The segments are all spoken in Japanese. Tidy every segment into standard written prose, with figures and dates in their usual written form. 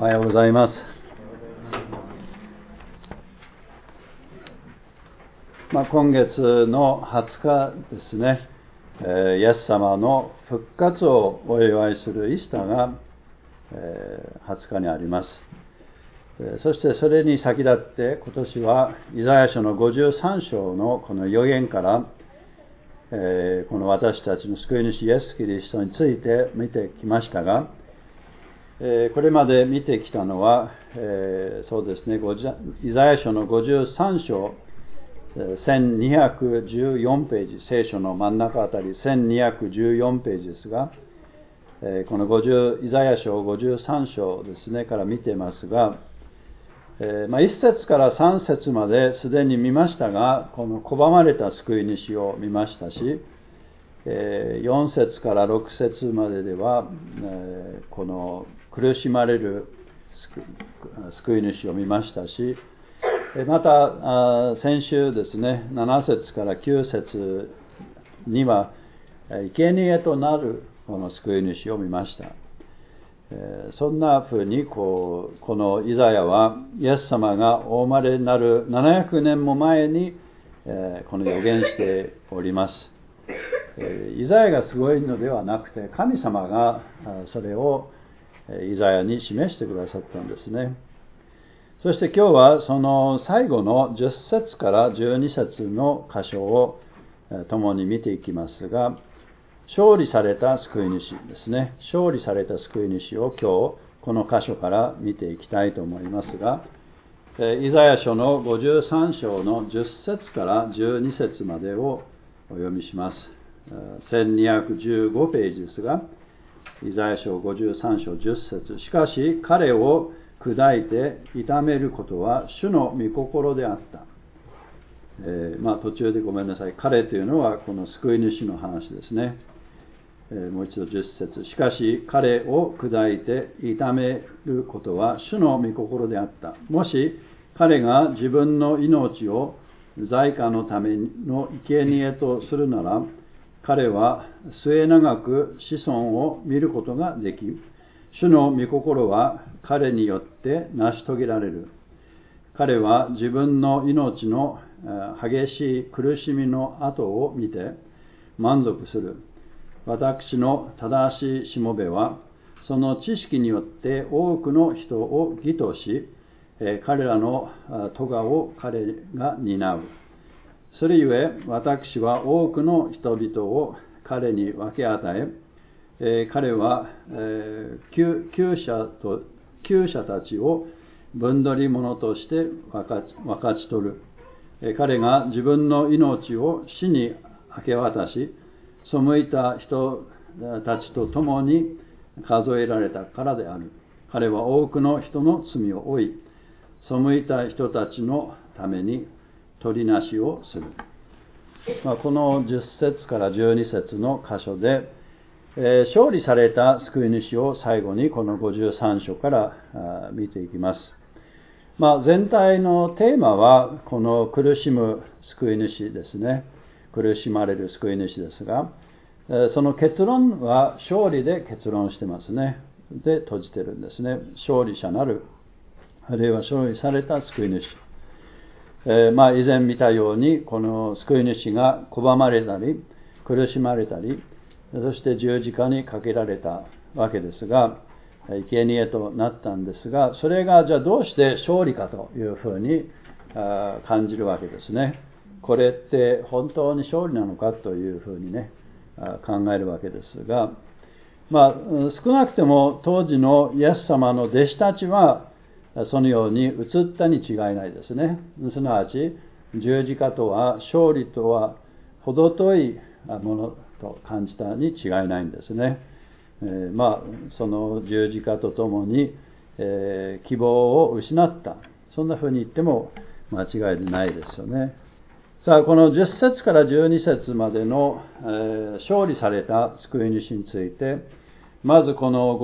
おはようございます。今月の20日ですね、イエス様の復活をお祝いするイースターが、20日にあります。そしてそれに先立って今年はイザヤ書の53章のこの預言から、この私たちの救い主イエス・キリストについて見てきましたが、これまで見てきたのは、そうですね、イザヤ書の53章、1214ページ、聖書の真ん中あたり1214ページですが、このイザヤ書53章ですね、から見てますが、1節から3節まですでに見ましたが、この拒まれた救い主を見ましたし、4節から6節まででは、この苦しまれる救い主を見ましたし、また先週ですね、7節から9節には生贄となるこの救い主を見ました。そんなふうにこのイザヤはイエス様がお生まれになる700年も前にこの予言しております。イザヤがすごいのではなくて、神様がそれをイザヤに示してくださったんですね。そして今日はその最後の10節から12節の箇所を共に見ていきますが、勝利された救い主ですね。勝利された救い主を今日この箇所から見ていきたいと思いますが、イザヤ書の53章の10節から12節までをお読みします。1215ページですが、イザヤ書53章10節、しかし彼を砕いて痛めることは主の御心であった。途中でごめんなさい。彼というのはこの救い主の話ですね。もう一度10節、しかし彼を砕いて痛めることは主の御心であった。もし彼が自分の命を罪過のための生贄とするなら、彼は末永く子孫を見ることができ、主の御心は彼によって成し遂げられる。彼は自分の命の激しい苦しみの後を見て満足する。私の正しいしもべは、その知識によって多くの人を義とし、彼らの咎を彼が担う。それゆえ、私は多くの人々を彼に分け与え、彼は窮者たちを分取り物として分かち取る。彼が自分の命を死に明け渡し、背いた人たちと共に数えられたからである。彼は多くの人の罪を負い、背いた人たちのために取りなしをする。この10節から12節の箇所で、勝利された救い主を最後にこの53章から見ていきます。全体のテーマはこの苦しむ救い主ですね。苦しまれる救い主ですが、その結論は勝利で結論してますね。で閉じてるんですね。勝利者なる、あるいは勝利された救い主。以前見たように、この救い主が拒まれたり、苦しまれたり、そして十字架にかけられたわけですが、生贄となったんですが、それがじゃあどうして勝利かというふうに感じるわけですね。これって本当に勝利なのかというふうにね、考えるわけですが、少なくても当時のイエス様の弟子たちはそのように映ったに違いないですね。すなわち十字架とは勝利とは程遠いものと感じたに違いないんですね。その十字架とともに、希望を失った、そんなふうに言っても間違いないですよね。さあ、この10節から12節までの、勝利された救い主について、まずこの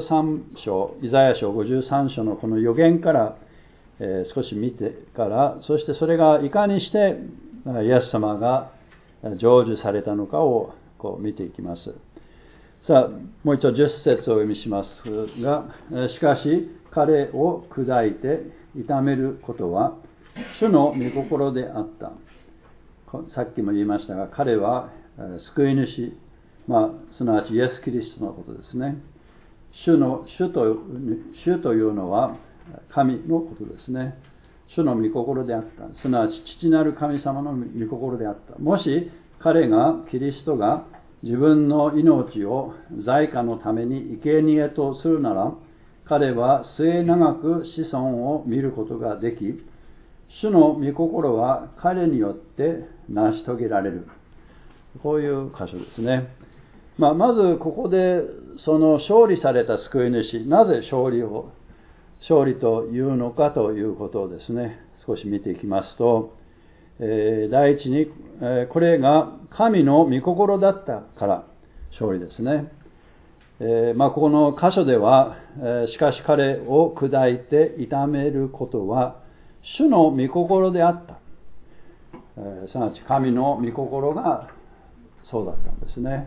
53章、イザヤ書53章のこの預言から、少し見てから、そしてそれがいかにしてイエス様が成就されたのかを見ていきます。さあ、もう一度10節をお読みしますが、しかし彼を砕いて痛めることは主の御心であった。さっきも言いましたが、彼は救い主、すなわちイエス・キリストのことですね。主というのは神のことですね。主の御心であった。すなわち父なる神様の御心であった。もしキリストが自分の命を罪禍のために生贄とするなら、彼は末永く子孫を見ることができ、主の御心は彼によって成し遂げられる。こういう箇所ですね。まずここでその勝利された救い主、なぜ勝利というのかということをですね、少し見ていきますと、第一に、これが神の御心だったから勝利ですね。ここの箇所では、しかし彼を砕いて痛めることは主の御心であった。すなわち神の御心がそうだったんですね。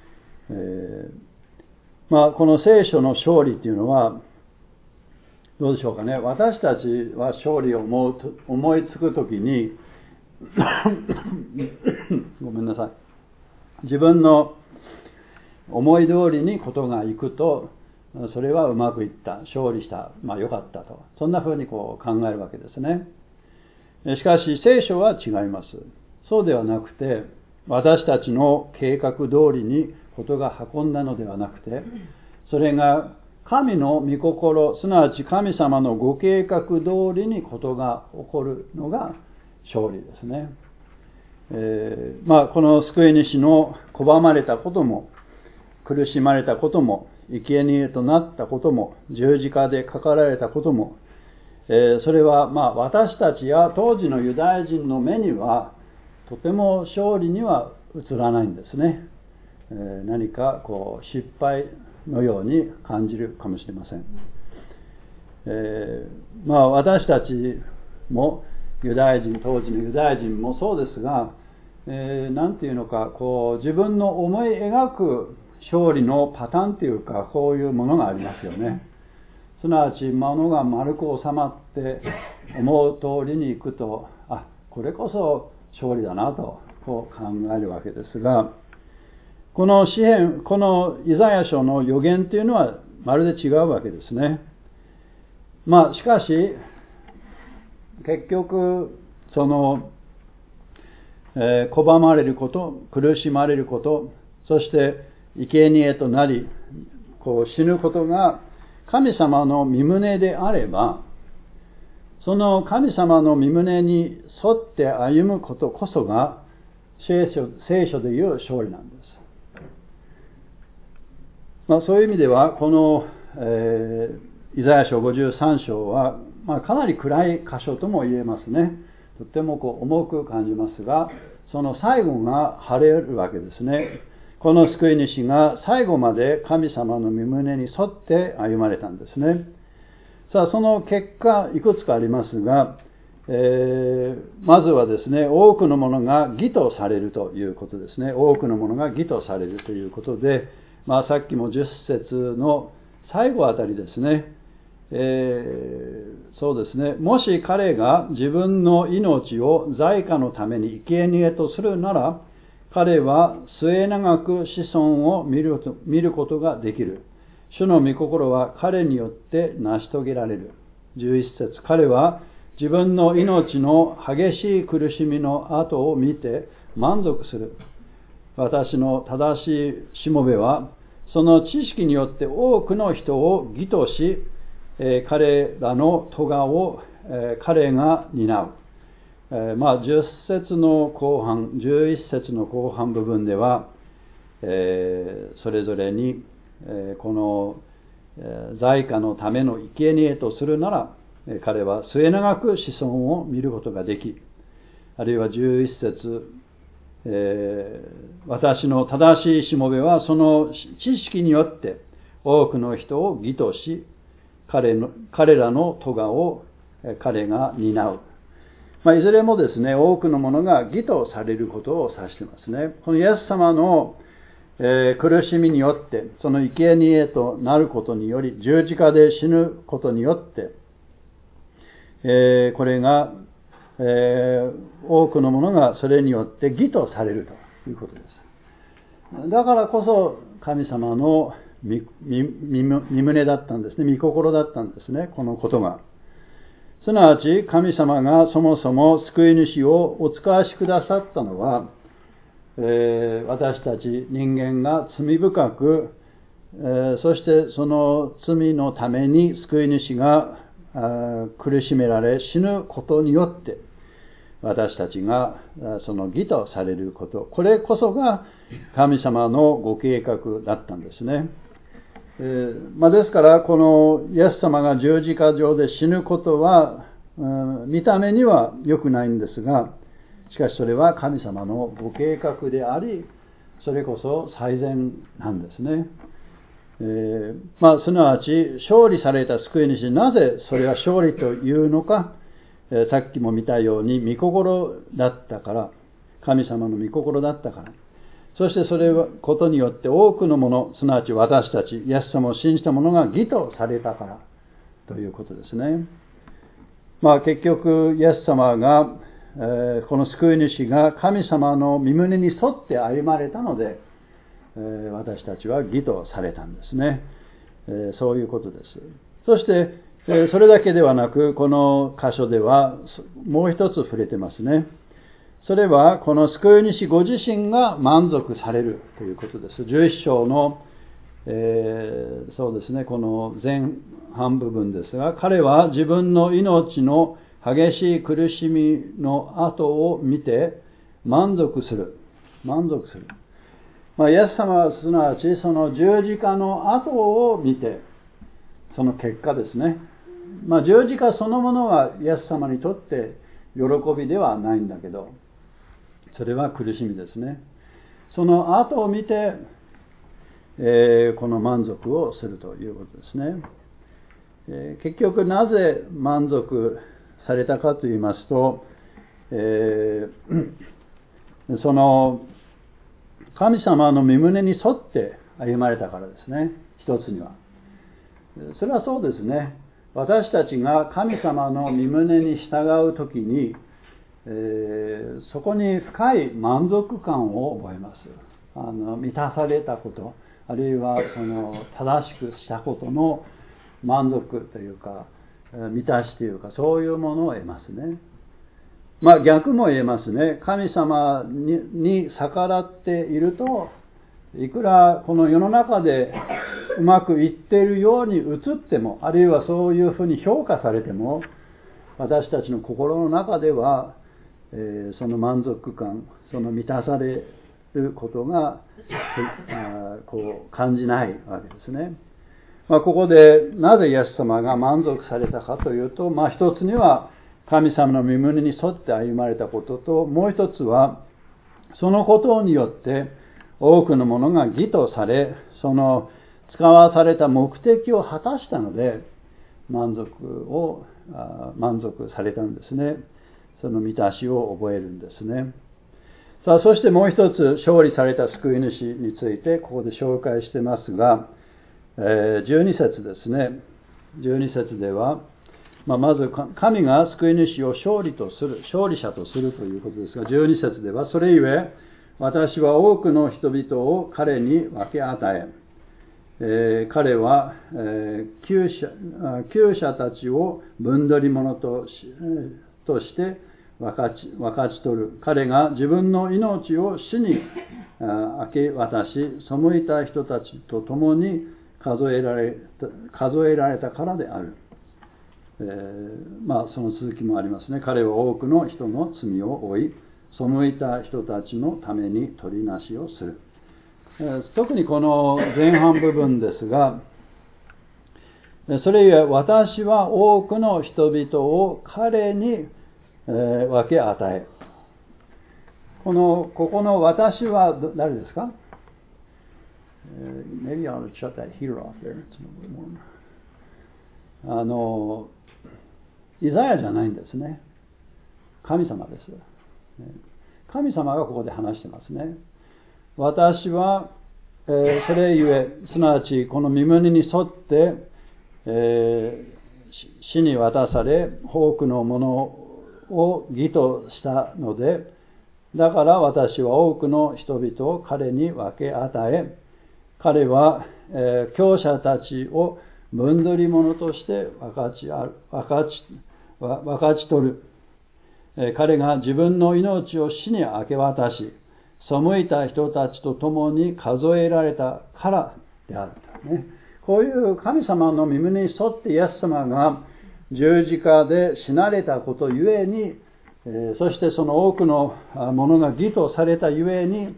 この聖書の勝利というのはどうでしょうかね。私たちは勝利を思いつくときにごめんなさい。自分の思い通りにことがいくと、それはうまくいった、勝利した、良かったと、そんな風に考えるわけですね。しかし聖書は違います。そうではなくて、私たちの計画通りにことが運んだのではなくて、それが神の御心、すなわち神様のご計画通りにことが起こるのが勝利ですね。この救い主の拒まれたことも、苦しまれたことも、生贄となったことも、十字架でかかられたことも、それは私たちや当時のユダヤ人の目にはとても勝利には映らないんですね。何か失敗のように感じるかもしれません。私たちも当時のユダヤ人もそうですが、なんていうのか自分の思い描く勝利のパターンというか、こういうものがありますよね。すなわち物が丸く収まって思う通りにいくと、これこそ勝利だなと考えるわけですが、このイザヤ書の予言というのはまるで違うわけですね。しかし結局拒まれること、苦しまれること、そして生贄となり死ぬことが神様の御胸であれば、その神様の御胸に沿って歩むことこそが聖書でいう勝利なんです。そういう意味ではこの、イザヤ書53章は、かなり暗い箇所とも言えますね。とっても重く感じますが、その最後が晴れるわけですね。この救い主が最後まで神様の御胸に沿って歩まれたんですね。その結果いくつかありますが、まずはですね、多くのものが義とされるということですね。多くのものが義とされるということで、さっきも10節の最後あたりですね、そうですね、もし彼が自分の命を罪禍のために生贄とするなら、彼は末永く子孫を見ることができる。主の御心は彼によって成し遂げられる。11節、彼は自分の命の激しい苦しみの後を見て満足する。私の正しいしもべはその知識によって多くの人を義とし、彼らの咎を彼が担う。10節の後半、11節の後半部分では、それぞれに、この罪禍のための生贄とするなら、彼は末永く子孫を見ることができ、あるいは11節、私の正しいしもべはその知識によって多くの人を義とし、彼らの咎を彼が担う。いずれもですね、多くのものが義とされることを指していますね。このイエス様の苦しみによって、その生贄となることにより、十字架で死ぬことによって、これが、多くのものがそれによって義とされるということです。だからこそ神様の御胸だったんですね。御心だったんですね。このことが。すなわち神様がそもそも救い主をお使わしくださったのは、私たち人間が罪深く、そしてその罪のために救い主が苦しめられ死ぬことによって私たちがその義とされること、これこそが神様のご計画だったんですね。ですからこのイエス様が十字架上で死ぬことは見た目には良くないんですが、しかしそれは神様のご計画であり、それこそ最善なんですね。すなわち勝利された救い主、なぜそれは勝利というのか、さっきも見たように御心だったから、神様の御心だったから、そしてそれことによって多くのもの、すなわち私たちイエス様を信じた者が義とされたからということですね。結局イエス様が、この救い主が神様の御胸に沿って歩まれたので、私たちは義とされたんですね。そういうことです。そしてそれだけではなく、この箇所ではもう一つ触れてますね。それはこの救い主ご自身が満足されるということです。11章の、そうですね、この前半部分ですが、彼は自分の命の激しい苦しみの後を見て満足する。イエス様はすなわちその十字架の後を見て、その結果ですね。十字架そのものはイエス様にとって喜びではないんだけど、それは苦しみですね。その後を見て、この満足をするということですね。結局なぜ満足されたかと言いますと、その神様の御胸に沿って歩まれたからですね。一つにはそれはそうですね。私たちが神様の御胸に従うときに、そこに深い満足感を覚えます。満たされたこと、あるいはその正しくしたことの満足というか、満たしというか、そういうものを得ますね。逆も言えますね。神様に逆らっていると、いくらこの世の中でうまくいっているように映っても、あるいはそういうふうに評価されても、私たちの心の中では、その満足感、その満たされることがこう感じないわけですね。ここでなぜイエス様が満足されたかというと、一つには神様の御胸に沿って歩まれたことと、もう一つはそのことによって多くのものが義とされ、その使わされた目的を果たしたので満足されたんですね。その満たしを覚えるんですね。そしてもう一つ、勝利された救い主についてここで紹介してますが、12節ですね。12節では、まず神が救い主を勝利者とするということですが、12節では、それゆえ私は多くの人々を彼に分け与え、彼は窮者たちを分取り物として分かち取る。彼が自分の命を死に明け渡し、背いた人たちと共に数えられたからである。その続きもありますね。彼は多くの人の罪を負い、背いた人たちのために取りなしをする。特にこの前半部分ですが、それゆえ私は多くの人々を彼に分け与え。ここの私は誰ですか？ Maybe I'll shut that heater off there. It's a little warm. イザヤじゃないんですね。神様です。神様がここで話してますね。私はそれゆえ、すなわちこの御胸に沿って、死に渡され、多くのものを義としたので、だから私は多くの人々を彼に分け与え、彼は、強者たちを分取り物として分かち取る。彼が自分の命を死に明け渡し、背いた人たちと共に数えられたからであると、ね。こういう神様の御胸に沿ってイエス様が十字架で死なれたことゆえに、そしてその多くのものが義とされたゆえに、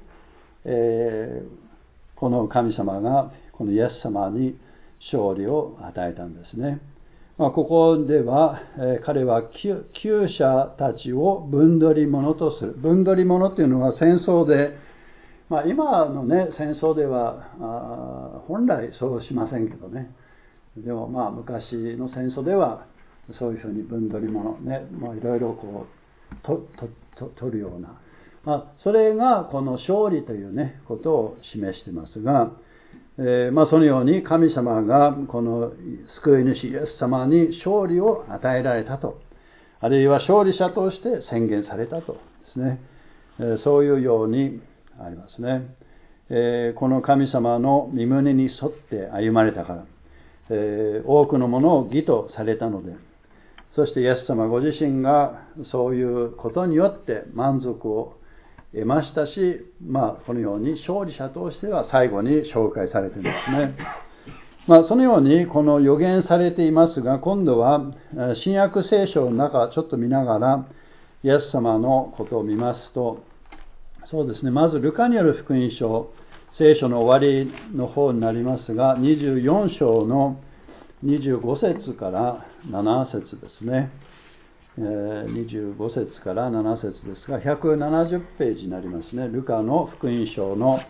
この神様がこのイエス様に勝利を与えたんですね。ここでは、彼は窮者たちを分取り物とする。分取り物というのは戦争で、今のね、戦争では本来そうしませんけどね。でも昔の戦争ではそういうふうに分取り物ね、いろいろこう取るような、それがこの勝利というねことを示していますが、そのように神様がこの救い主イエス様に勝利を与えられたと、あるいは勝利者として宣言されたとですね、そういうようにありますね。この神様の御胸に沿って歩まれたから、多くのものを義とされたので、そしてイエス様ご自身がそういうことによって満足を得ましたし、このように勝利者としては最後に紹介されていますね。そのようにこの予言されていますが、今度は新約聖書の中ちょっと見ながらイエス様のことを見ますと、そうですね、まずルカによる福音書、聖書の終わりの方になりますが、24章の25節から7節ですね。25節から7節ですが、170ページになりますね。ルカの福音書の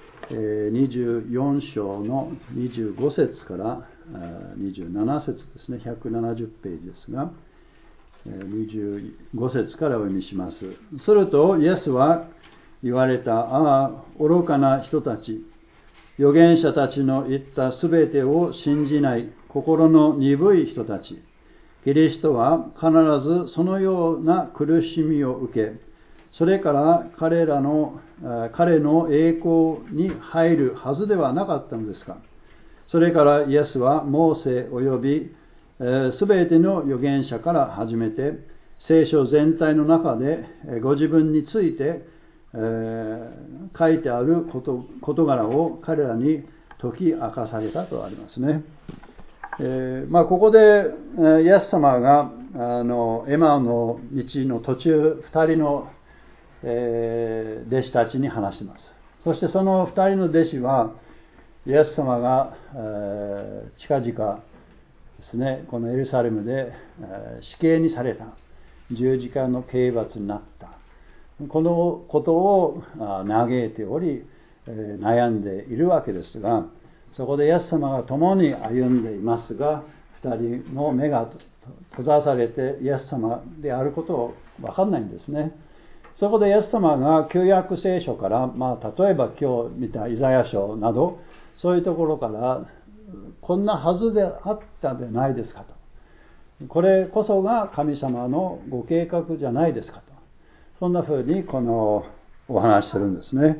24章の25節から27節ですね。170ページですが、25節からお読みします。するとイエスは言われた。ああ、愚かな人たち、預言者たちの言ったすべてを信じない心の鈍い人たち。キリストは必ずそのような苦しみを受け、それから彼の栄光に入るはずではなかったのですか。それからイエスはモーセ及びすべての預言者から始めて、聖書全体の中でご自分について書いてある事柄を彼らに解き明かされたとありますね。ここでイエス様がエマウの道の途中2人の弟子たちに話しています。そしてその2人の弟子はイエス様が近々ですね、このエルサレムで死刑にされた、十字架の刑罰になった、このことを嘆いており悩んでいるわけですが、そこでイエス様が共に歩んでいますが、2人の目が閉ざされてイエス様であることを分かんないんですね。そこでイエス様が旧約聖書から、例えば今日見たイザヤ書など、そういうところからこんなはずであったでないですかと、これこそが神様のご計画じゃないですかと、そんな風にこのお話しするんですね。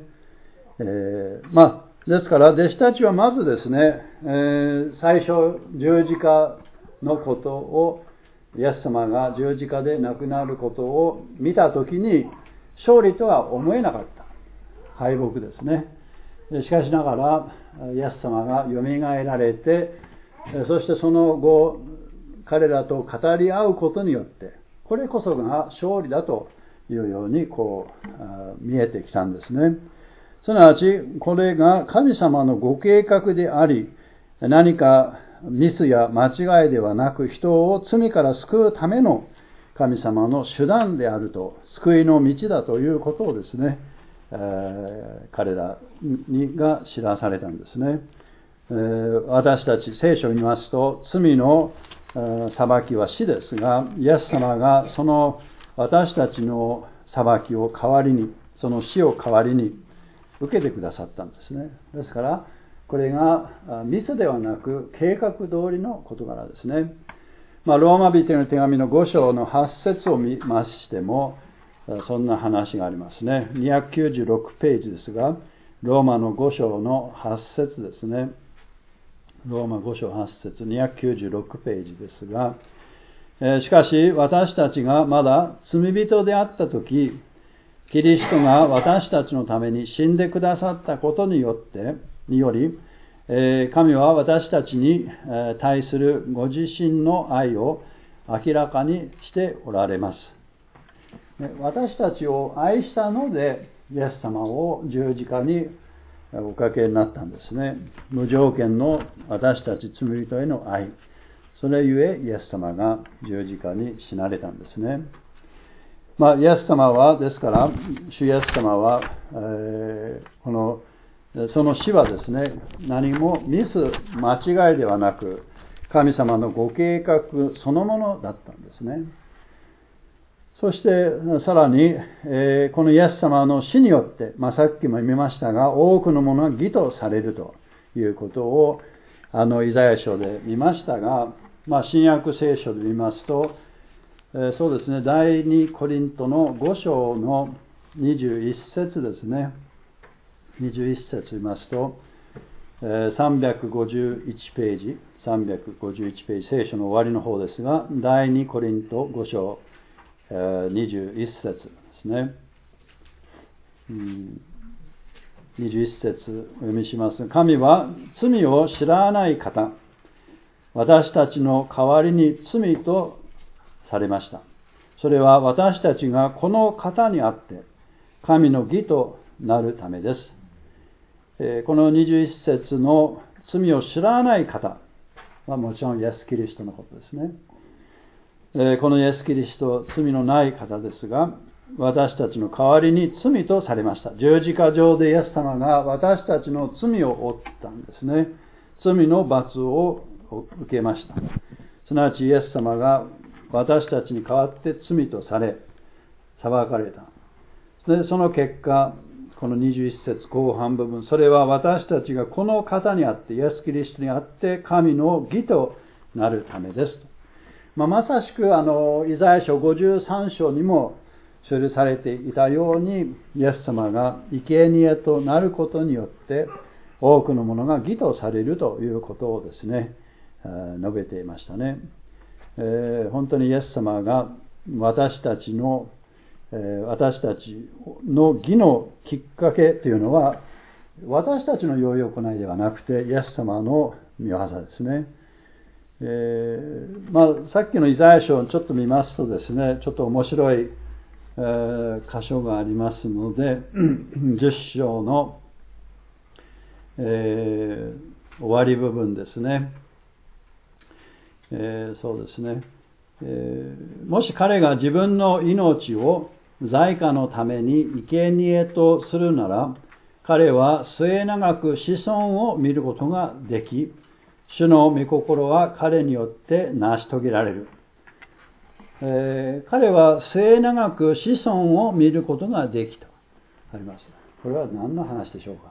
ですから弟子たちはまずですね、最初十字架のことを、イエス様が十字架で亡くなることを見たときに勝利とは思えなかった、敗北ですね。しかしながらイエス様がよみがえられて、そしてその後彼らと語り合うことによって、これこそが勝利だというように見えてきたんですね。すなわちこれが神様のご計画であり、何かミスや間違いではなく、人を罪から救うための神様の手段であると、救いの道だということをですね、彼らが知らされたんですね。私たち聖書を見ますと、罪の裁きは死ですが、イエス様がその私たちの裁きを代わりに、その死を代わりに、 受けてくださったんですね。ですからこれがミスではなく計画通りの事柄ですね。ローマ人への手紙の5章の8節を見ましてもそんな話がありますね。296ページですが、ローマの5章の8節ですね。ローマ5章8節296ページですが、しかし私たちがまだ罪人であったとき、キリストが私たちのために死んでくださったことにより、神は私たちに対するご自身の愛を明らかにしておられます。私たちを愛したので、イエス様を十字架におかけになったんですね。無条件の私たち罪人への愛。それゆえイエス様が十字架に死なれたんですね。イエス様は、ですから、主イエス様は、その死はですね、何もミス、間違いではなく、神様のご計画そのものだったんですね。そしてさらに、このイエス様の死によって、さっきも見ましたが、多くのものが義とされるということをイザヤ書で見ましたが、新約聖書で見ますと、そうですね、第2コリントの5章の21節ですね。21節見ますと、351ページ、聖書の終わりの方ですが、第2コリント5章、21節ですね。21節お読みします。神は罪を知らない方、私たちの代わりに罪とされました。それは私たちがこの方にあって神の義となるためです。この21節の罪を知らない方はもちろんイエス・キリストのことですね。このイエス・キリスト、罪のない方ですが、私たちの代わりに罪とされました。十字架上でイエス様が私たちの罪を負ったんですね。罪の罰を受けました。すなわちイエス様が私たちに代わって罪とされ、裁かれた。で、その結果、この21節後半部分、それは私たちがこの方にあって、イエス・キリストにあって神の義となるためです。まさしくイザヤ書53章にも記されていたように、イエス様が生贄となることによって多くのものが義とされるということをですね、述べていましたね。本当にイエス様が私たちの義のきっかけというのは、私たちの良い行いではなくてイエス様の御業ですね。さっきのイザヤ書をちょっと見ますとですね、ちょっと面白い、箇所がありますので、10章の、終わり部分ですね。そうですね。もし彼が自分の命を罪過のために生贄とするなら、彼は末永く子孫を見ることができ、主の御心は彼によって成し遂げられる。彼は末永く子孫を見ることができとあります。これは何の話でしょうか。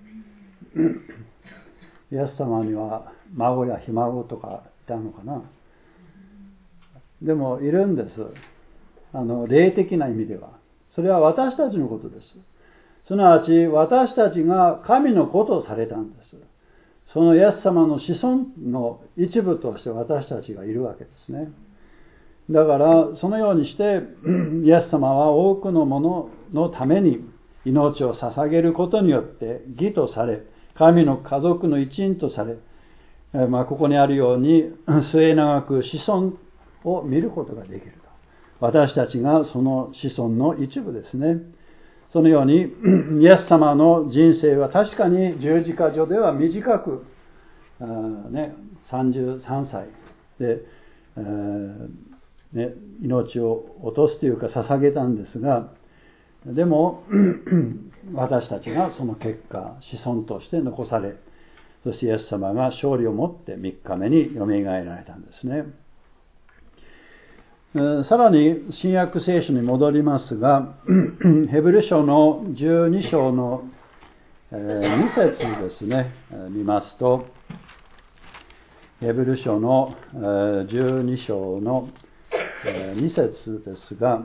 イエス様には孫やひ孫とかいたのかな。でもいるんです。霊的な意味では。それは私たちのことです。すなわち私たちが神の子とされたんです。そのイエス様の子孫の一部として私たちがいるわけですね。だからそのようにしてイエス様は多くのもののために命を捧げることによって義とされ、神の家族の一員とされ、ここにあるように末永く子孫を見ることができると。私たちがその子孫の一部ですね。そのようにイエス様の人生は確かに十字架上では短く、33歳で、命を落とすというか捧げたんですが、でも私たちがその結果子孫として残され、そしてイエス様が勝利をもって3日目によみがえられたんですね。さらに新約聖書に戻りますが、ヘブル書の12章の 2節ですね、見ますと、ヘブル書の12章の2節ですが、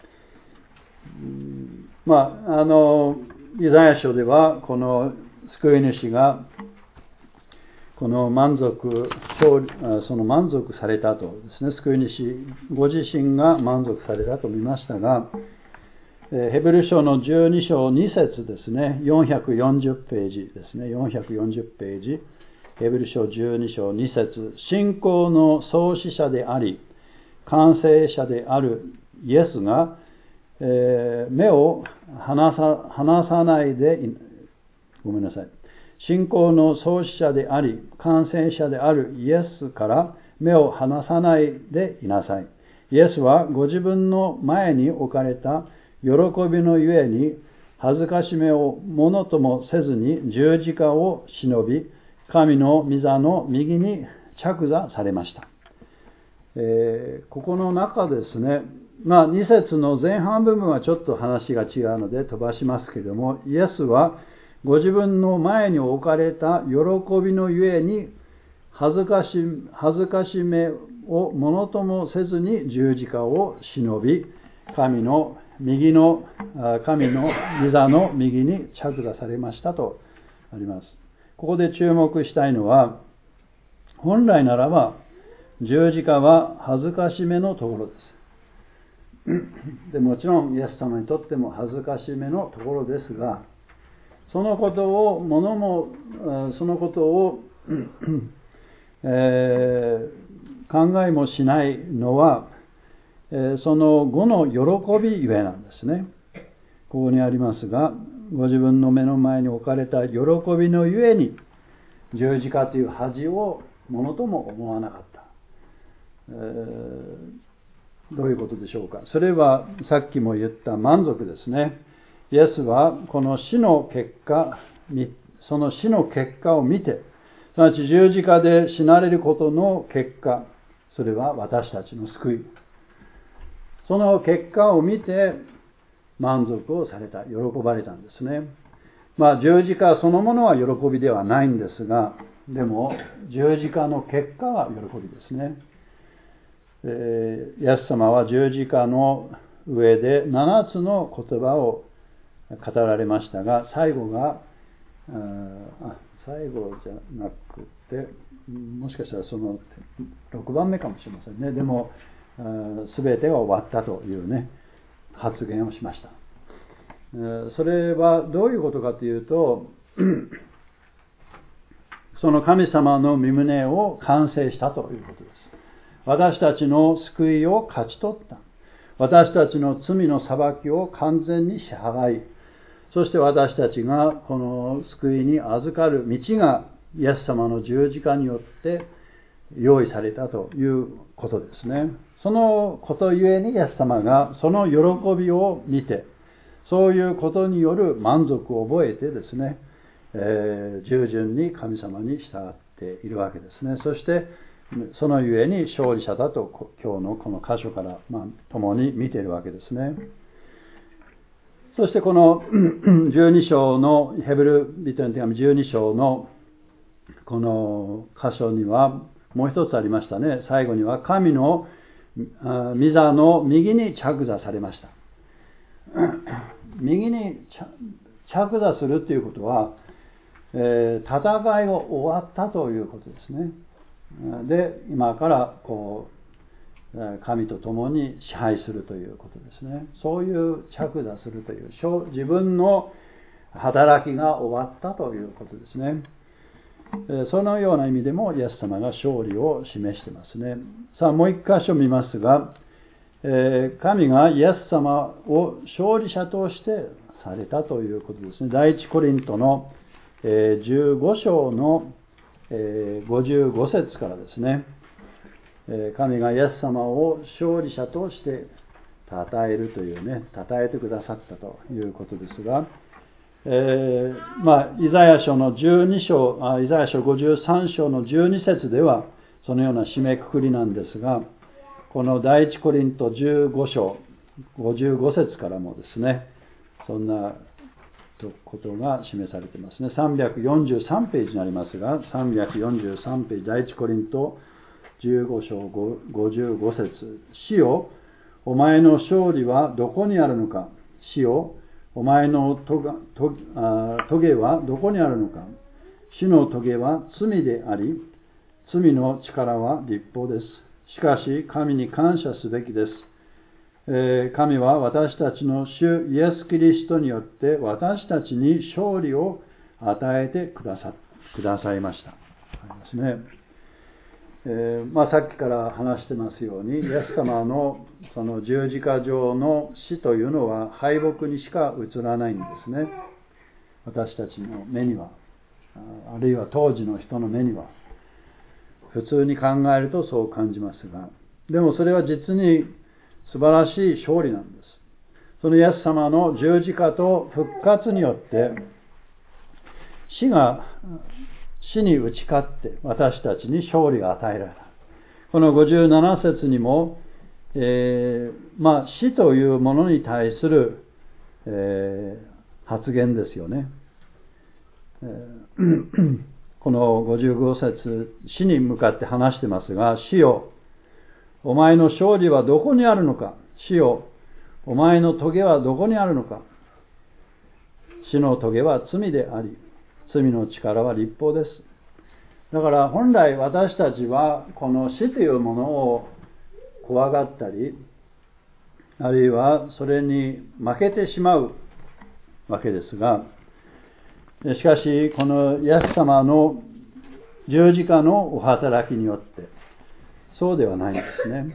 イザヤ書ではこの救い主がこの満足されたとですね、救い主ご自身が満足されたと見ましたが、ヘブル書の12章2節ですね、440ページですね、440ページ、ヘブル書12章2節、信仰の創始者であり完成者であるイエスが、目を離さないで、ごめんなさい、信仰の創始者であり完成者であるイエスから目を離さないでいなさい。イエスはご自分の前に置かれた喜びのゆえに恥ずかしめをものともせずに十字架を忍び、神の御座の右に着座されました。ここの中ですね、2節の前半部分はちょっと話が違うので飛ばしますけれども、イエスはご自分の前に置かれた喜びのゆえに恥ずかしめをものともせずに十字架を忍び、神の御座の右に着座されましたとあります。ここで注目したいのは、本来ならば十字架は恥ずかしめのところです。でもちろんイエス様にとっても恥ずかしめのところですが、そのことを考えもしないのは、その後の喜びゆえなんですね。ここにありますが、ご自分の目の前に置かれた喜びのゆえに十字架という恥をものとも思わなかった。どういうことでしょうか。それはさっきも言った満足ですね。イエスはこの死の結果、その死の結果を見て、すなわち十字架で死なれることの結果、それは私たちの救い。その結果を見て満足をされた、喜ばれたんですね。十字架そのものは喜びではないんですが、でも十字架の結果は喜びですね。イエス様は十字架の上で7つの言葉を語られましたが、最後じゃなくて、もしかしたらその6番目かもしれませんね。でも全てが終わったというね発言をしました。それはどういうことかというと、その神様の御胸を完成したということです。私たちの救いを勝ち取った。私たちの罪の裁きを完全に支払い、そして私たちがこの救いに預かる道がイエス様の十字架によって用意されたということですね。そのことゆえにイエス様がその喜びを見て、そういうことによる満足を覚えてですね、従順に神様に従っているわけですね。そしてそのゆえに勝利者だと今日のこの箇所から共に見ているわけですね。そしてこの12章のヘブル人への手紙12章のこの箇所にはもう一つありましたね。最後には神の御座の右に着座されました。右に着座するということは、戦いが終わったということですね。で、今から神と共に支配するということですね。そういう着座するという自分の働きが終わったということですね。そのような意味でもイエス様が勝利を示していますね。さあもう一箇所見ますが、神がイエス様を勝利者としてされたということですね。第一コリントの15章の55節からですね、神がイエス様を勝利者として称えるというね、称えてくださったということですが、イザヤ書の12章、イザヤ書53章の12節ではそのような締めくくりなんですが、この第一コリント15章55節からもですね、そんなということが示されていますね。343ページになりますが、343ページ、第一コリント15章55節。主よ、お前の勝利はどこにあるのか。主よ、お前の棘はどこにあるのか。主の棘は罪であり、罪の力は律法です。しかし、神に感謝すべきです。神は私たちの主イエス・キリストによって私たちに勝利を与えてくださいました。ですね。さっきから話してますように、イエス様のその十字架上の死というのは敗北にしか映らないんですね。私たちの目には、あるいは当時の人の目には、普通に考えるとそう感じますが、でもそれは実に素晴らしい勝利なんです。そのイエス様の十字架と復活によって、死に打ち勝って私たちに勝利が与えられた。この57節にも、死というものに対する、発言ですよね。この55節、死に向かって話してますが、死よ、お前の勝利はどこにあるのか。死よ、お前の棘はどこにあるのか。死の棘は罪であり、罪の力は律法です。だから本来私たちはこの死というものを怖がったり、あるいはそれに負けてしまうわけですが、しかしこのイエス様の十字架のお働きによってそうではないんですね。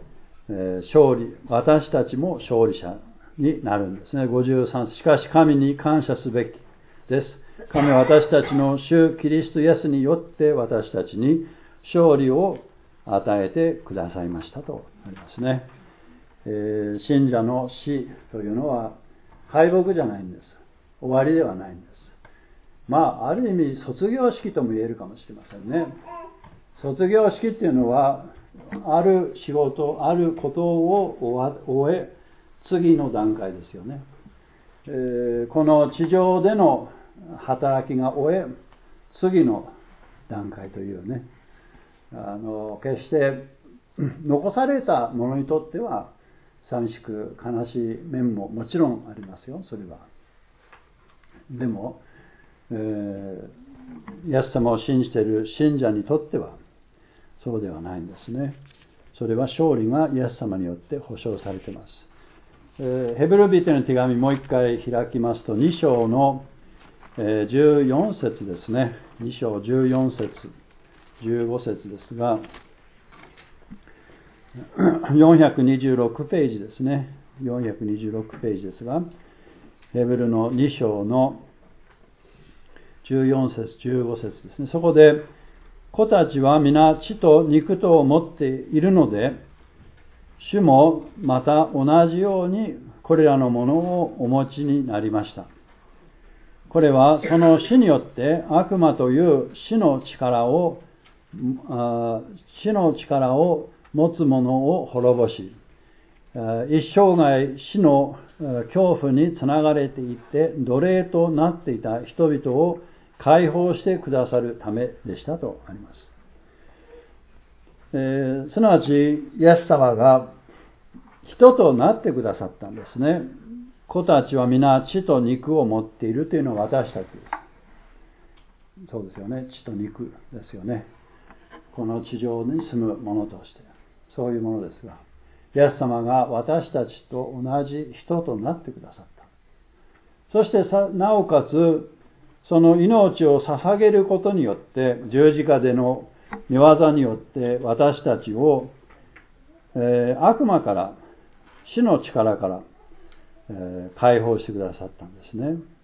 私たちも勝利者になるんですね。53、しかし神に感謝すべきです。神は私たちの主キリストイエスによって私たちに勝利を与えてくださいましたとありますね。信者の死というのは敗北じゃないんです。終わりではないんです。ある意味卒業式とも言えるかもしれませんね。卒業式っていうのはある仕事、あることを終え、次の段階ですよね。この地上での働きが終え、次の段階というね、決して残された者にとっては寂しく悲しい面ももちろんありますよ、それは。でも、イエス様を信じている信者にとってはそうではないんですね。それは勝利がイエス様によって保証されています。ヘブル人への手紙もう一回開きますと、2章の14節ですね。2章14節15節ですが、426ページですね。426ページですが、ヘブルの2章の14節15節ですね。そこで、子たちは皆血と肉とを持っているので、主もまた同じようにこれらのものをお持ちになりました。これはその死によって悪魔という死の力を持つ者を滅ぼし、一生涯死の恐怖につながれていって奴隷となっていた人々を解放してくださるためでしたとあります。すなわちイエス様が人となってくださったんですね。子たちは皆血と肉を持っているというのは私たちです。そうですよね。血と肉ですよね。この地上に住む者としてそういうものですが、イエス様が私たちと同じ人となってくださった。そしてなおかつその命を捧げることによって、十字架での御業によって私たちを、悪魔から、死の力から、解放してくださったんです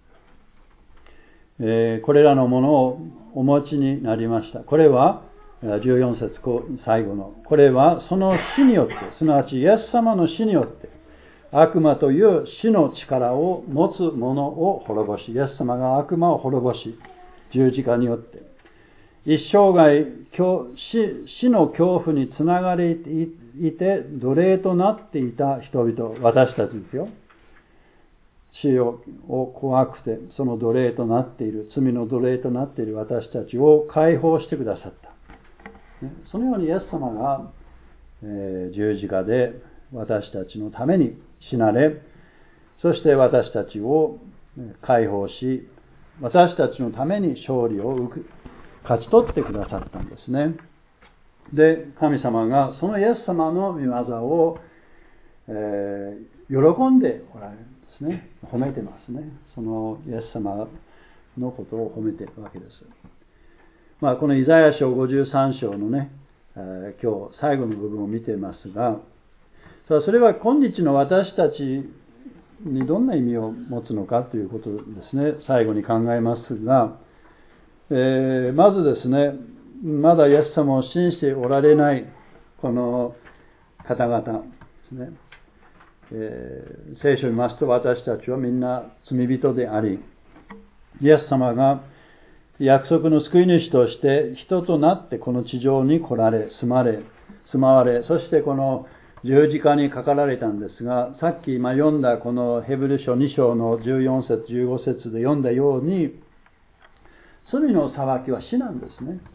ね。これらのものをお持ちになりました。これは、14節最後の、これはその死によって、すなわちイエス様の死によって、悪魔という死の力を持つ者を滅ぼし、イエス様が悪魔を滅ぼし、十字架によって、一生涯死の恐怖につながれていて奴隷となっていた人々、私たちですよ。 死を怖くて、その奴隷となっている、罪の奴隷となっている私たちを解放してくださった。そのようにイエス様が、十字架で私たちのために死なれ、そして私たちを解放し、私たちのために勝利を勝ち取ってくださったんですね。で、神様がそのイエス様の御業を、喜んでおられるんですね。褒めてますね。そのイエス様のことを褒めているわけです。このイザヤ書53章のね、今日最後の部分を見ていますが、それは今日の私たちにどんな意味を持つのかということですね。最後に考えますが、まずですね、まだイエス様を信じておられないこの方々ですね、聖書を見ますと、私たちはみんな罪人であり、イエス様が約束の救い主として人となってこの地上に来られ、住まわれ、そしてこの十字架にかかられたんですが、さっき今読んだこのヘブル書2章の14節15節で読んだように、罪の裁きは死なんですね。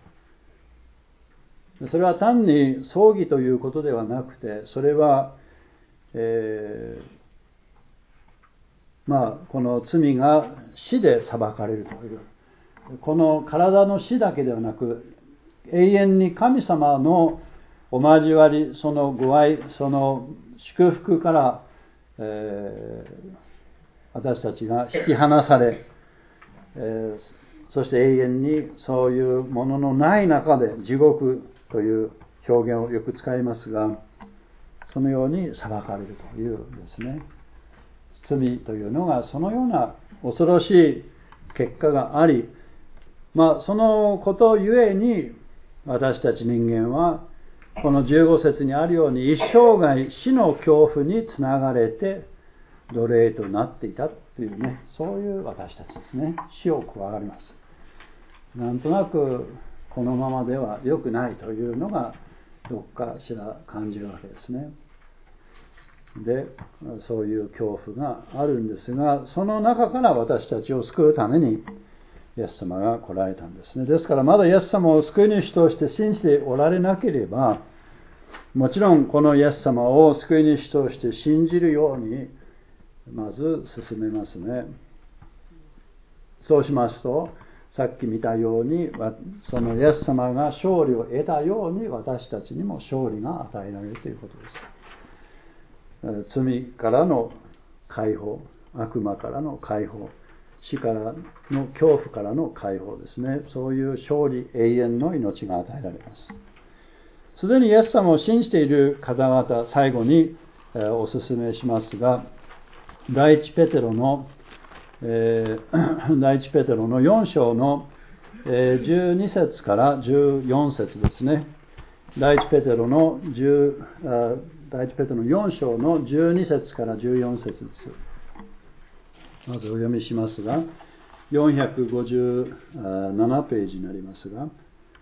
それは単に葬儀ということではなくて、それは、この罪が死で裁かれるという、この体の死だけではなく、永遠に神様のお交わり、そのご愛、その祝福から、私たちが引き離され、そして永遠にそういうもののない中で地獄という表現をよく使いますが、そのように裁かれるというですね、罪というのがそのような恐ろしい結果があり、そのことゆえに私たち人間はこの15節にあるように一生涯死の恐怖につながれて奴隷となっていたというね、そういう私たちですね。死を怖がります。なんとなくこのままでは良くないというのがどっかしら感じるわけですね。で、そういう恐怖があるんですが、その中から私たちを救うためにイエス様が来られたんですね。ですからまだイエス様を救い主として信じておられなければ、もちろんこのイエス様を救い主として信じるようにまず進めますね。そうしますと、さっき見たように、そのイエス様が勝利を得たように私たちにも勝利が与えられるということです。罪からの解放、悪魔からの解放、死からの恐怖からの解放ですね。そういう勝利、永遠の命が与えられます。すでにイエス様を信じている方々、最後にお勧めしますが、第一ペテロの4章の12節から14節ですね。第一ペテロの4章の12節から14節です。まずお読みしますが、457ページになりますが、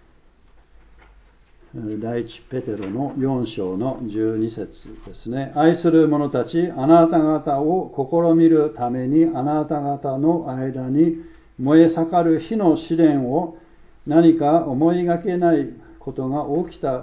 第一ペテロの4章の12節ですね。愛する者たち、あなた方を試みるためにあなた方の間に燃え盛る火の試練を何か思いがけないことが起こ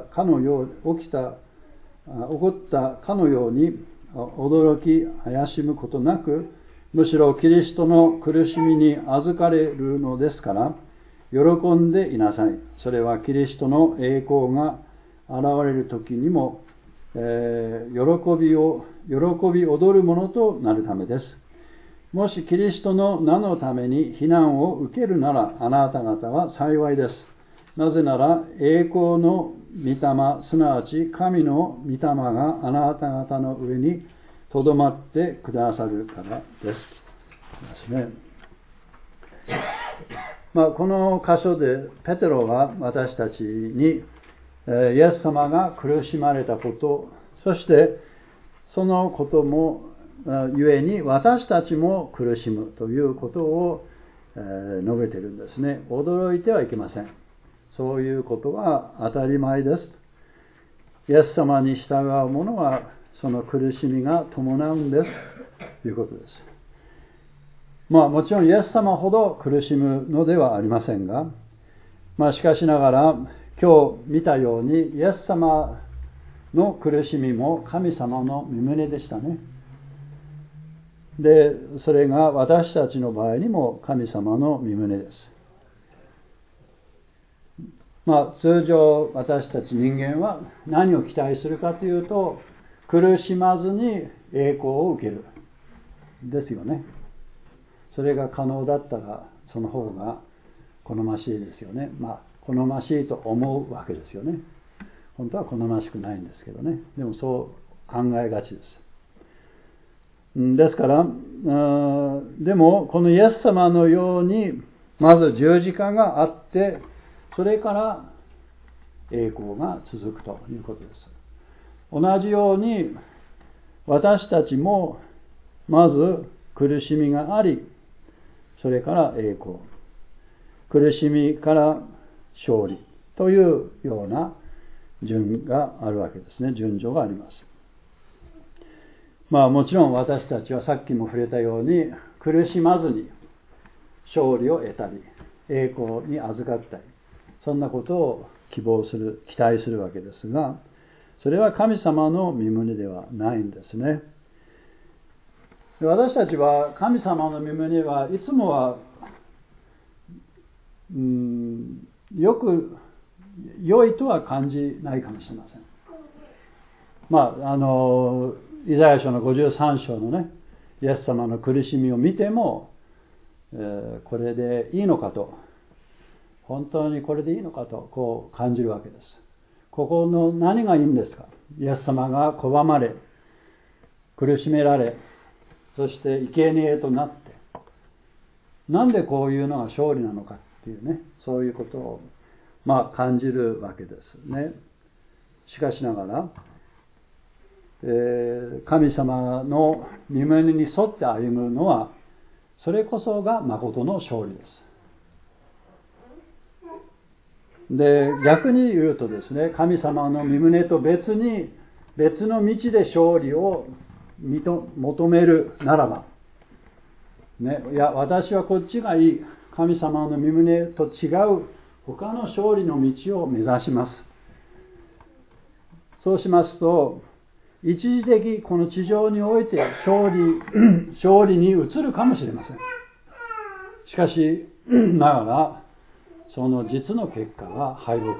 ったかのように驚き怪しむことなく、むしろキリストの苦しみに預かれるのですから喜んでいなさい。それはキリストの栄光が現れる時にも、喜び踊るものとなるためです。もしキリストの名のために非難を受けるならあなた方は幸いです。なぜなら栄光の御霊、すなわち神の御霊があなた方の上にとどまってくださるからですね。この箇所でペテロは私たちにイエス様が苦しまれたこと、そしてそのこともゆえに私たちも苦しむということを述べているんですね。驚いてはいけません。そういうことは当たり前です。イエス様に従う者はその苦しみが伴うんですということです。 もちろんイエス様ほど苦しむのではありませんが、しかしながら今日見たようにイエス様の苦しみも神様の御胸でしたね。で、それが私たちの場合にも神様の御胸です。通常私たち人間は何を期待するかというと、苦しまずに栄光を受けるですよね。それが可能だったらその方が好ましいですよね。好ましいと思うわけですよね。本当は好ましくないんですけどね。でもそう考えがちです。ですから、でもこのイエス様のようにまず十字架があって、それから栄光が続くということです。同じように私たちもまず苦しみがあり、それから栄光、苦しみから勝利というような順があるわけですね。順序があります。もちろん私たちはさっきも触れたように、苦しまずに勝利を得たり栄光に預かったり、そんなことを希望する、期待するわけですが、それは神様の御胸ではないんですね。私たちは神様の御胸はいつもはよく良いとは感じないかもしれません。イザヤ書の53章のね、イエス様の苦しみを見ても、これでいいのかと、本当にこれでいいのかとこう感じるわけです。ここの何がいいんですか。イエス様が拒まれ、苦しめられ、そして生贄となって、なんでこういうのが勝利なのかっていうね、そういうことを感じるわけですね。しかしながら、神様の御胸に沿って歩むのは、それこそが誠の勝利です。で、逆に言うとですね、神様の御胸と別の道で勝利を求めるならば、いや私はこっちがいい、神様の御胸と違う他の勝利の道を目指します。そうしますと、一時的この地上において勝利に移るかもしれません。しかしながら、その実の結果は敗北です。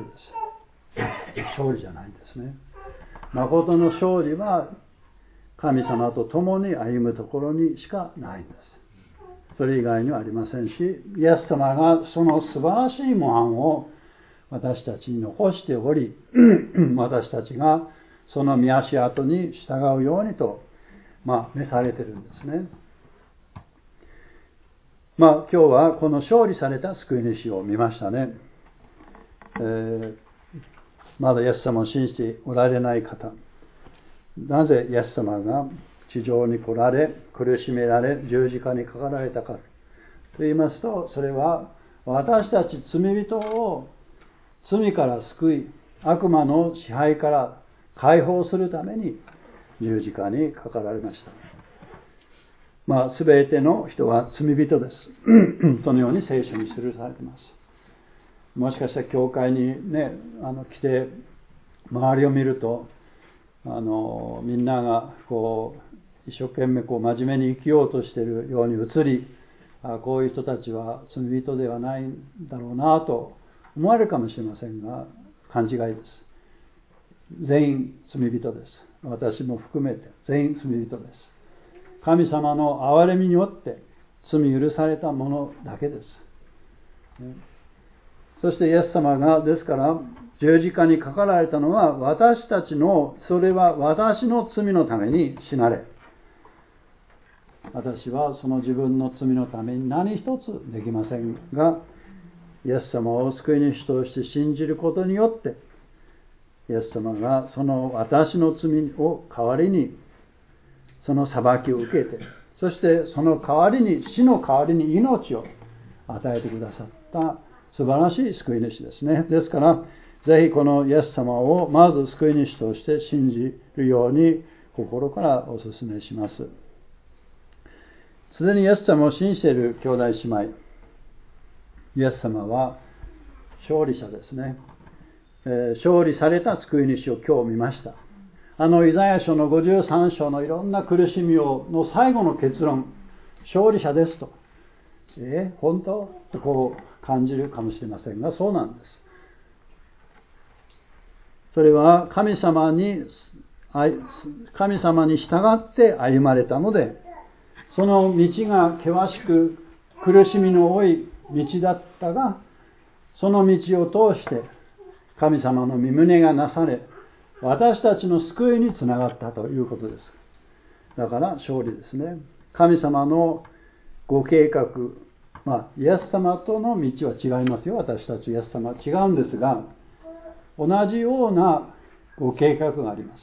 勝利じゃないんですね。誠の勝利は神様と共に歩むところにしかないんです。それ以外にはありませんし、イエス様がその素晴らしい模範を私たちに残しており、私たちがその御足跡に従うようにと、召されているんですね。今日はこの勝利された救い主を見ましたね。まだイエス様を信じておられない方、なぜイエス様が地上に来られ、苦しめられ、十字架にかかられたかと言いますと、それは私たち罪人を罪から救い、悪魔の支配から解放するために十字架にかかられました。すべての人は罪人です。そのように聖書に記されています。もしかしたら教会にね、来て周りを見ると、みんながこう一生懸命真面目に生きようとしているように映り、こういう人たちは罪人ではないんだろうなと思われるかもしれませんが、勘違いです。全員罪人です。私も含めて全員罪人です。神様の憐れみによって罪許されたものだけです。そしてイエス様がですから十字架にかかられたのは、私たちの、それは私の罪のために死なれ、私はその自分の罪のために何一つできませんが、イエス様を救い主として信じることによって、イエス様がその私の罪を代わりにその裁きを受けて、そしてその代わりに、死の代わりに命を与えてくださった素晴らしい救い主ですね。ですからぜひこのイエス様をまず救い主として信じるように心からお勧めします。 すでにイエス様を信じている兄弟姉妹、イエス様は勝利者ですね。勝利された救い主を今日見ました。イザヤ書の53章のいろんな苦しみの最後の結論、勝利者ですと。本当とこう感じるかもしれませんが、そうなんです。それは神様に従って歩まれたので、その道が険しく苦しみの多い道だったが、その道を通して神様の御胸がなされ、私たちの救いにつながったということです。だから勝利ですね。神様のご計画、イエス様との道は違いますよ。私たちイエス様は違うんですが、同じようなご計画があります。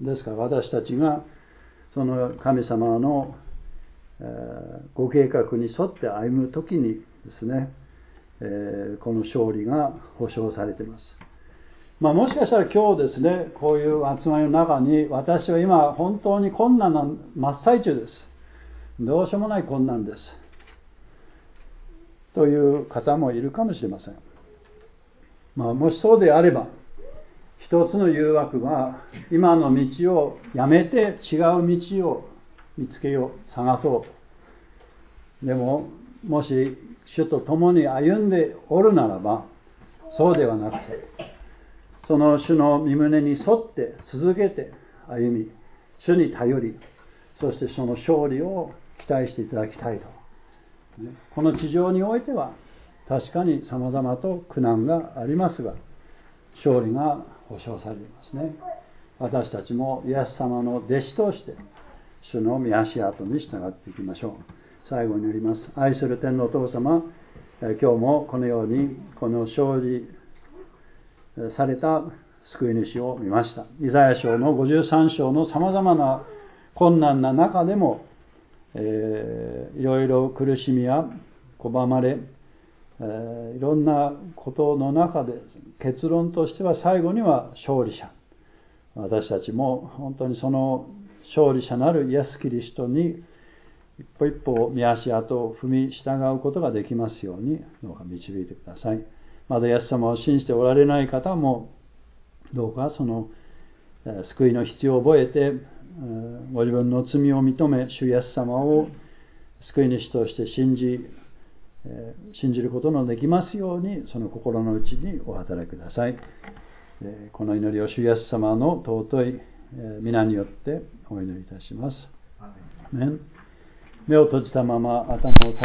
ですから私たちがその神様のご計画に沿って歩むときにですね、この勝利が保証されています。もしかしたら今日ですね、こういう集まりの中に、私は今本当に困難な真っ最中です。どうしようもない困難です。という方もいるかもしれません。もしそうであれば、一つの誘惑は、今の道をやめて違う道を見つけよう、探そう。でも、もし主と共に歩んでおるならば、そうではなくて、その主の御胸に沿って続けて歩み、主に頼り、そしてその勝利を期待していただきたいと。この地上においては確かに様々と苦難がありますが、勝利が保証されていますね。私たちもイエス様の弟子として主の御足跡に従っていきましょう。最後になります。愛する天のお父様、今日もこのようにこの勝利された救い主を見ました。イザヤ書の53章の様々な困難な中でも、いろいろ苦しみや拒まれ、いろんなことの中で結論としては最後には勝利者。私たちも本当にその勝利者なるイエス・キリストに一歩一歩御足跡を踏み従うことができますようにどうか導いてください。まだイエス様を信じておられない方もどうかその救いの必要を覚えてご自分の罪を認め主イエス様を救い主として信じることのできますようにその心の内にお働きください。この祈りを主イエス様の尊い皆によってお祈りいたします。アーメン。目を閉じたまま頭を